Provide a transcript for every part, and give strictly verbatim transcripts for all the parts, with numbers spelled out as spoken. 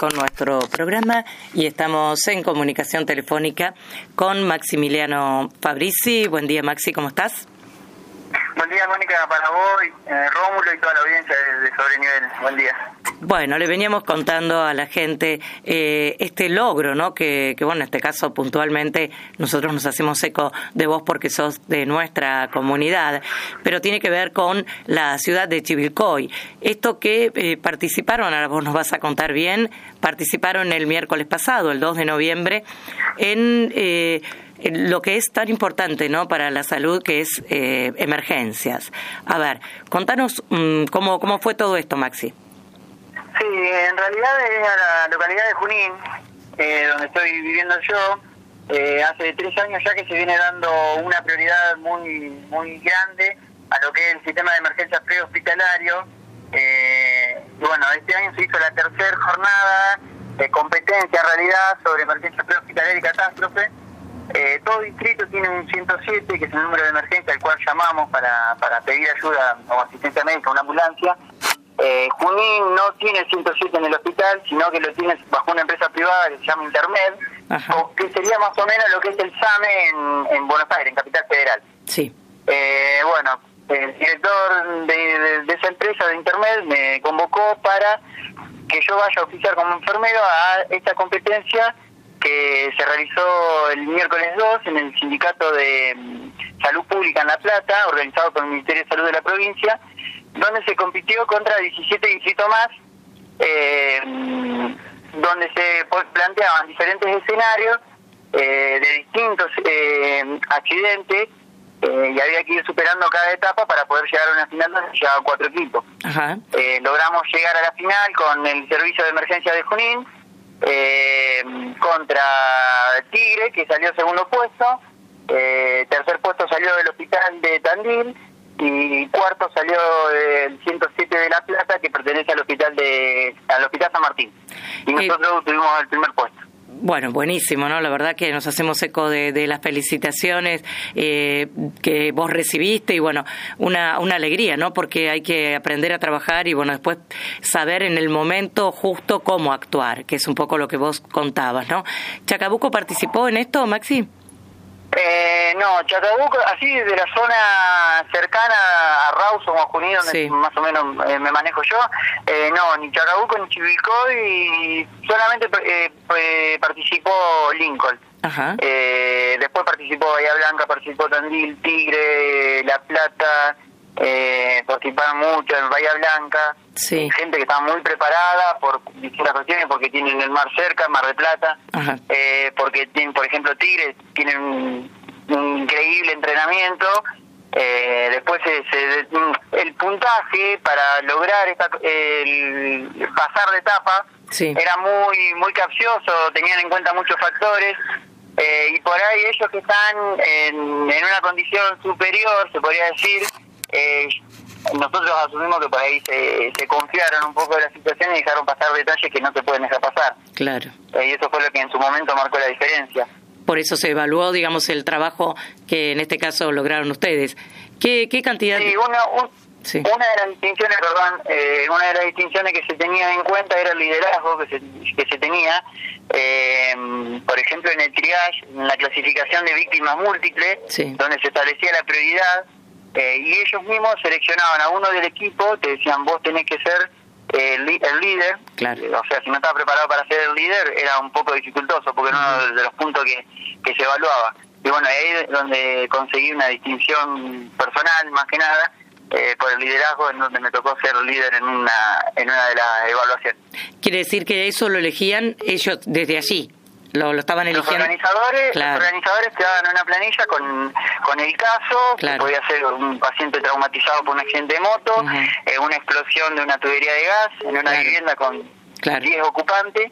con nuestro programa y estamos en comunicación telefónica con Maximiliano Fabrizi. Buen día, Maxi, ¿cómo estás? Buen día, Mónica, para vos, eh, Rómulo y toda la audiencia de, de Sobrenivel. Buen día. Bueno, le veníamos contando a la gente eh, este logro, ¿no? Que, que, bueno, en este caso puntualmente nosotros nos hacemos eco de vos porque sos de nuestra comunidad, pero tiene que ver con la ciudad de Chivilcoy. Esto que eh, participaron, ahora vos nos vas a contar bien, participaron el miércoles pasado, el dos de noviembre, en... Eh, lo que es tan importante, ¿no?, para la salud, que es eh, emergencias. A ver, contanos um, cómo cómo fue todo esto, Maxi. Sí, en realidad es a la localidad de Junín, eh, donde estoy viviendo yo. Eh, hace tres años ya que se viene dando una prioridad muy muy grande a lo que es el sistema de emergencias prehospitalario. Eh, y bueno, este año se hizo la tercera jornada de competencia, en realidad, sobre emergencias prehospitalaria y catástrofe. Eh, todo distrito tiene un ciento siete, que es el número de emergencia al cual llamamos para, para pedir ayuda o asistencia médica, una ambulancia. Eh, Junín no tiene el ciento siete en el hospital, sino que lo tiene bajo una empresa privada que se llama Intermed, o que sería más o menos lo que es el SAME en, en Buenos Aires, en Capital Federal. Sí. Eh, bueno, el director de, de, de esa empresa de Intermed me convocó para que yo vaya a oficiar como enfermero a esta competencia que se realizó el miércoles dos en el Sindicato de Salud Pública en La Plata, organizado por el Ministerio de Salud de la provincia, donde se compitió contra diecisiete distritos más, eh, donde se planteaban diferentes escenarios eh, de distintos eh, accidentes, eh, y había que ir superando cada etapa para poder llegar a una final donde llegaban cuatro equipos. Ajá. Eh, logramos llegar a la final con el Servicio de Emergencia de Junín, Eh, contra Tigre, que salió segundo puesto, eh, tercer puesto salió del hospital de Tandil y cuarto salió el ciento siete de La Plata, que pertenece al hospital de al hospital San Martín, y nosotros eh, tuvimos el primer puesto. Bueno, buenísimo, ¿no? La verdad que nos hacemos eco de, de las felicitaciones eh, que vos recibiste y, bueno, una, una alegría, ¿no? Porque hay que aprender a trabajar y, bueno, después saber en el momento justo cómo actuar, que es un poco lo que vos contabas, ¿no? ¿Chacabuco participó en esto, Maxi? Eh, no, Chacabuco, así de la zona cercana a Rawson o a Junín, donde sí, más o menos eh, me manejo yo, eh, no, ni Chacabuco ni Chivilcoy, y solamente eh, eh, participó Lincoln. Ajá. Eh, después participó Bahía Blanca, participó Tandil, Tigre, La Plata, eh, participaron mucho en Bahía Blanca. Sí. Gente que está muy preparada por distintas cuestiones, porque tienen el mar cerca, Mar de Plata, eh, porque tienen, por ejemplo, Tigre tienen un, un increíble entrenamiento. Eh, después se, se, el puntaje para lograr esta, el pasar de etapa, sí, era muy muy capcioso, tenían en cuenta muchos factores, eh, y por ahí ellos que están en, en una condición superior, se podría decir, eh, nosotros asumimos que por ahí se, se confiaron un poco de la situación y dejaron pasar detalles que no se pueden dejar pasar. Claro. Eh, y eso fue lo que en su momento marcó la diferencia. Por eso se evaluó, digamos, el trabajo que en este caso lograron ustedes. ¿Qué, qué cantidad? Sí, una, un, sí. una de las distinciones, perdón, eh, una de las distinciones que se tenía en cuenta era el liderazgo que se, que se tenía. Eh, por ejemplo, en el triage, en la clasificación de víctimas múltiples, sí, donde se establecía la prioridad. Eh, y ellos mismos seleccionaban a uno del equipo, te decían, vos tenés que ser eh, el, el líder. Claro. Eh, o sea, si no estaba preparado para ser el líder, era un poco dificultoso, porque era uno de los puntos que, que se evaluaba. Y bueno, ahí es donde conseguí una distinción personal, más que nada, eh, por el liderazgo, en donde me tocó ser líder en una, en una de las evaluaciones. Quiere decir que eso lo elegían ellos desde allí. Lo, lo estaban eligiendo. Los organizadores, claro. los organizadores te daban una planilla con, con el caso, claro, que podía ser un paciente traumatizado por un accidente de moto, uh-huh, eh, una explosión de una tubería de gas en una, claro, vivienda con claro. diez ocupantes,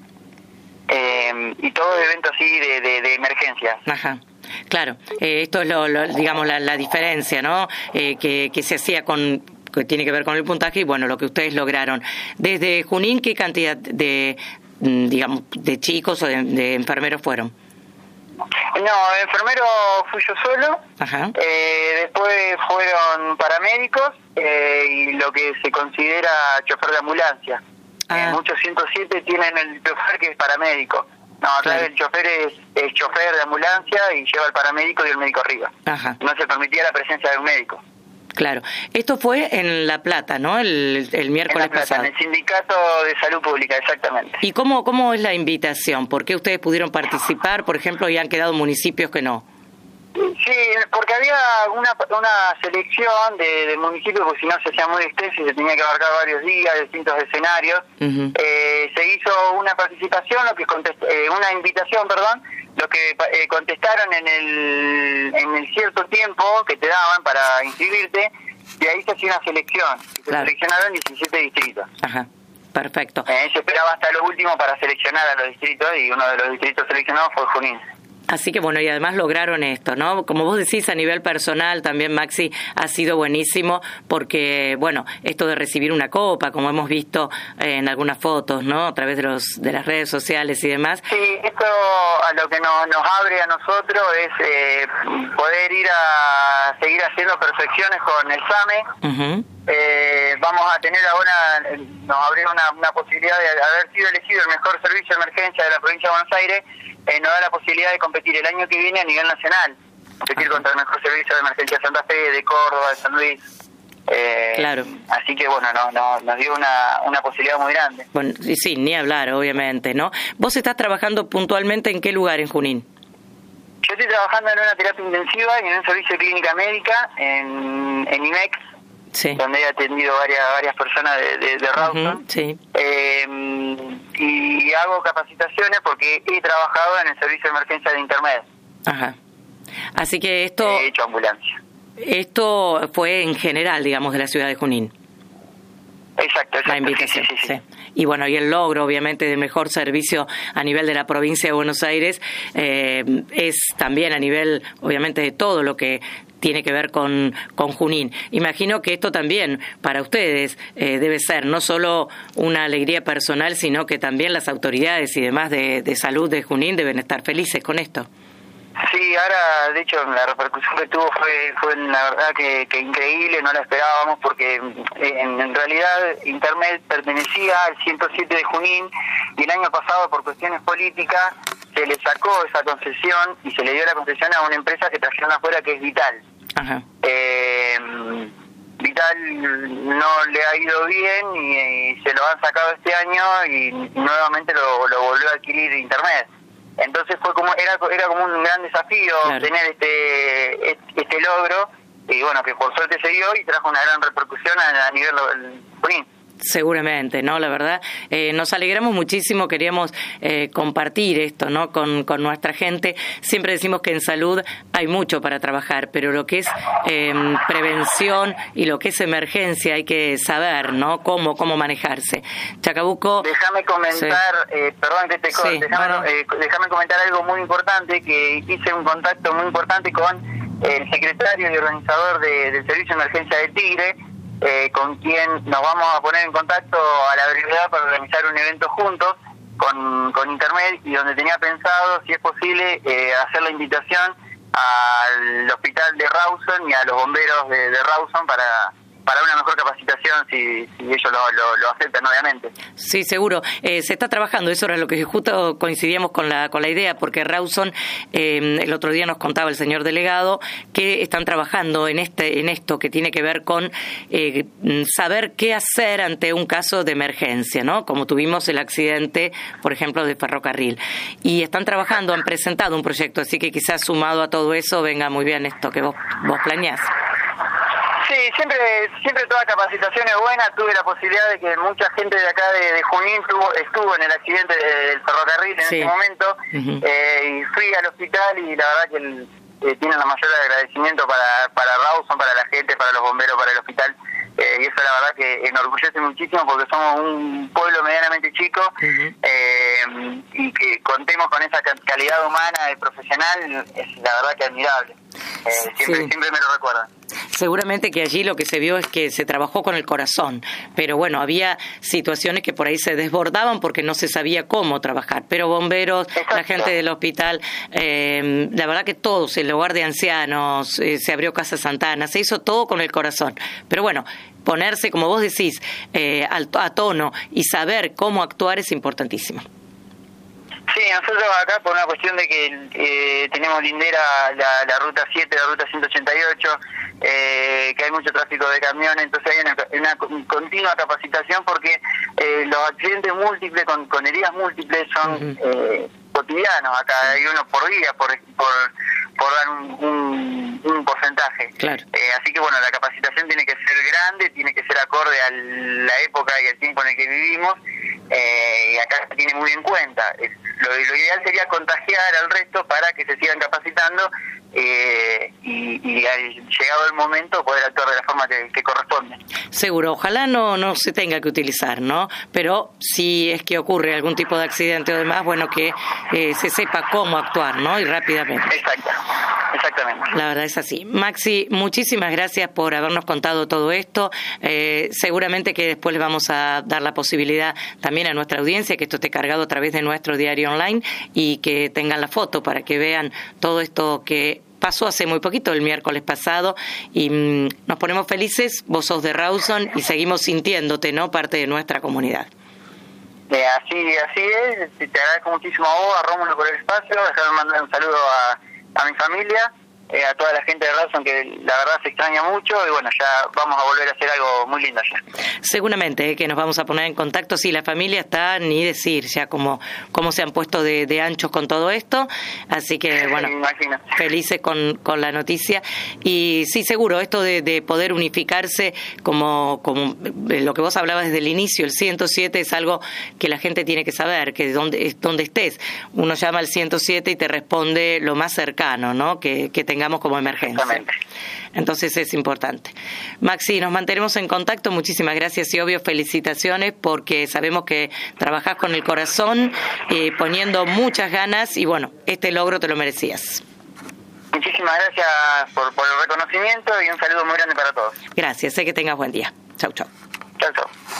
eh, y todo evento así de, de, de emergencia. Ajá. Claro, eh, esto es lo, lo digamos la, la diferencia, ¿no? Eh, que, que se hacía con, que tiene que ver con el puntaje y, bueno, lo que ustedes lograron. Desde Junín, ¿qué cantidad de digamos, de chicos o de, de enfermeros fueron? No, enfermero fui yo solo. Ajá. Eh, después fueron paramédicos eh, y lo que se considera chofer de ambulancia. Ah. Eh, muchos ciento siete tienen el chofer que es paramédico. No, acá claro. El chofer es, es chofer de ambulancia y lleva al paramédico y el médico arriba. Ajá. No se permitía la presencia de un médico. Claro. Esto fue en La Plata, ¿no? El, el miércoles en La Plata, pasado. En el Sindicato de Salud Pública, exactamente. ¿Y cómo, cómo es la invitación? ¿Por qué ustedes pudieron participar, por ejemplo, y han quedado municipios que no? Sí, porque había una una selección de, de municipios, porque si no se hacía muy extenso y se tenía que abarcar varios días, distintos escenarios. Uh-huh. eh, se hizo una participación, lo que contest, eh, una invitación, perdón, lo que eh, contestaron en el en el cierto tiempo que te daban para inscribirte, y ahí se hacía una selección. Se claro. seleccionaron diecisiete distritos. Ajá. Perfecto. Eh, se esperaba hasta lo último para seleccionar a los distritos, y uno de los distritos seleccionados fue Junín. Así que bueno, y además lograron esto, ¿no? Como vos decís, a nivel personal también, Maxi, ha sido buenísimo porque, bueno, esto de recibir una copa, como hemos visto eh, en algunas fotos, ¿no? A través de los de las redes sociales y demás. Sí, esto a lo que no, nos abre a nosotros es eh, poder ir a seguir haciendo perfecciones con el SAME. Uh-huh. Eh, vamos a tener ahora, nos abrió una, una posibilidad de haber sido elegido el mejor servicio de emergencia de la provincia de Buenos Aires. Eh, nos da la posibilidad de competir el año que viene a nivel nacional, competir Ajá. contra el mejor servicio de emergencia de Santa Fe, de Córdoba, de San Luis. Eh, claro. Así que bueno, no, no, nos dio una, una posibilidad muy grande. Bueno, y sí, ni hablar, obviamente, ¿no? ¿Vos estás trabajando puntualmente en qué lugar en Junín? Yo estoy trabajando en una terapia intensiva y en un servicio de clínica médica en, en IMEX. Sí. Donde he atendido varias varias personas de, de, de Rawson. Uh-huh, sí. eh, y hago capacitaciones porque he trabajado en el servicio de emergencia de Intermed. Ajá. Así que esto... He hecho ambulancia. Esto fue en general, digamos, de la ciudad de Junín. Exacto, exacto. La invitación, sí, sí, sí, sí. sí. Y bueno, y el logro, obviamente, de mejor servicio a nivel de la provincia de Buenos Aires eh, es también a nivel, obviamente, de todo lo que tiene que ver con, con Junín. Imagino que esto también para ustedes eh, debe ser no solo una alegría personal, sino que también las autoridades y demás de, de salud de Junín deben estar felices con esto. Sí, ahora, de hecho, la repercusión que tuvo fue, fue la verdad que, que increíble, no la esperábamos porque en, en realidad Intermed pertenecía al ciento siete de Junín y el año pasado por cuestiones políticas se le sacó esa concesión y se le dio la concesión a una empresa que trajeron afuera que es Vital. Ajá. Eh, Vital no le ha ido bien y, y se lo han sacado este año y nuevamente lo, lo volvió a adquirir Intermed. Entonces fue como era era como un gran desafío claro. tener este este logro y bueno, que por suerte se dio y trajo una gran repercusión a, a nivel Junín. Seguramente, ¿no? La verdad, eh, nos alegramos muchísimo, queríamos eh, compartir esto, ¿no? Con, con nuestra gente. Siempre decimos que en salud hay mucho para trabajar, pero lo que es eh, prevención y lo que es emergencia hay que saber, ¿no? Cómo, cómo manejarse. Chacabuco... Déjame comentar, sí. eh, perdón que te corte, sí, déjame, bueno. eh, déjame comentar algo muy importante, que hice un contacto muy importante con el secretario y organizador de, del Servicio de Emergencia de Tigre, Eh, con quien nos vamos a poner en contacto a la brevedad para organizar un evento juntos con, con Intermed y donde tenía pensado, si es posible, eh, hacer la invitación al hospital de Rawson y a los bomberos de, de Rawson para... para una mejor capacitación, si, si ellos lo, lo, lo aceptan, obviamente. Sí, seguro. Eh, se está trabajando, eso era lo que justo coincidíamos con la con la idea, porque Rawson, eh, el otro día nos contaba el señor delegado, que están trabajando en este en esto que tiene que ver con eh, saber qué hacer ante un caso de emergencia, ¿no? Como tuvimos el accidente, por ejemplo, de ferrocarril. Y están trabajando, han presentado un proyecto, así que quizás sumado a todo eso venga muy bien esto que vos, vos planeás. Sí, siempre siempre toda capacitación es buena. Tuve la posibilidad de que mucha gente de acá de, de Junín tuvo, estuvo en el accidente del ferrocarril en sí. ese momento. Uh-huh. eh, y fui al hospital y la verdad que el, eh, tienen la mayor agradecimiento para, para Rawson, para la gente, para los bomberos, para el hospital. Eh, y eso la verdad que enorgullece muchísimo porque somos un pueblo medianamente chico. Uh-huh. eh, y que contemos con esa calidad humana y profesional es la verdad que admirable. Eh, siempre, sí. siempre me lo recuerdan. Seguramente que allí lo que se vio es que se trabajó con el corazón, pero bueno, había situaciones que por ahí se desbordaban porque no se sabía cómo trabajar, pero bomberos, Exacto. la gente del hospital, eh, la verdad que todos, el hogar de ancianos, eh, se abrió Casa Santana, se hizo todo con el corazón, pero bueno, ponerse, como vos decís, eh, al, a tono y saber cómo actuar es importantísimo. Sí, nosotros acá por una cuestión de que eh, tenemos lindera la, la ruta siete, la ruta ciento ochenta y ocho, eh, que hay mucho tráfico de camiones, entonces hay una, una continua capacitación porque eh, los accidentes múltiples con, con heridas múltiples son uh-huh. eh, cotidianos, acá hay uno por día, por por, por dar un, un, un porcentaje. Claro. Eh, así que bueno, la capacitación tiene que ser grande, tiene que ser acorde a la época y el tiempo en el que vivimos, eh, y acá se tiene muy en cuenta. Lo, lo ideal sería contagiar al resto para que se sigan capacitando eh, y, y llegado el momento poder actuar de la forma que, que corresponde. Seguro, ojalá no no se tenga que utilizar, ¿no? Pero si es que ocurre algún tipo de accidente o demás, bueno, que eh, se sepa cómo actuar, ¿no? Y rápidamente. Exacto, exactamente. La verdad es así. Maxi, muchísimas gracias por habernos contado todo esto. Eh, seguramente que después le vamos a dar la posibilidad también a nuestra audiencia que esto esté cargado a través de nuestro diario online y que tengan la foto para que vean todo esto que pasó hace muy poquito, el miércoles pasado, y mmm, nos ponemos felices, vos sos de Rawson y seguimos sintiéndote, ¿no?, parte de nuestra comunidad. Eh, así así es, te agradezco muchísimo a vos, a Rómulo por el espacio, déjame mandar un saludo a, a mi familia, eh, a toda la gente de Rawson que la verdad se extraña mucho y bueno, ya vamos a volver a hacer algo muy lindo allá. Seguramente eh, que nos vamos a poner en contacto, sí, la familia está, ni decir ya cómo, cómo se han puesto de, de anchos con todo esto, así que bueno, felices con, con la noticia y sí, seguro, esto de, de poder unificarse como, como lo que vos hablabas desde el inicio, el ciento siete es algo que la gente tiene que saber, que donde, donde estés, uno llama al ciento siete y te responde lo más cercano, ¿no?, que, que tengamos como emergencia. Entonces es importante. Maxi, nos mantenemos en contacto. Muchísimas gracias y obvio felicitaciones porque sabemos que trabajás con el corazón, eh, poniendo muchas ganas y bueno, este logro te lo merecías. Muchísimas gracias por, por el reconocimiento y un saludo muy grande para todos. Gracias, sé que tengas buen día. Chau, chau. Chau, chau.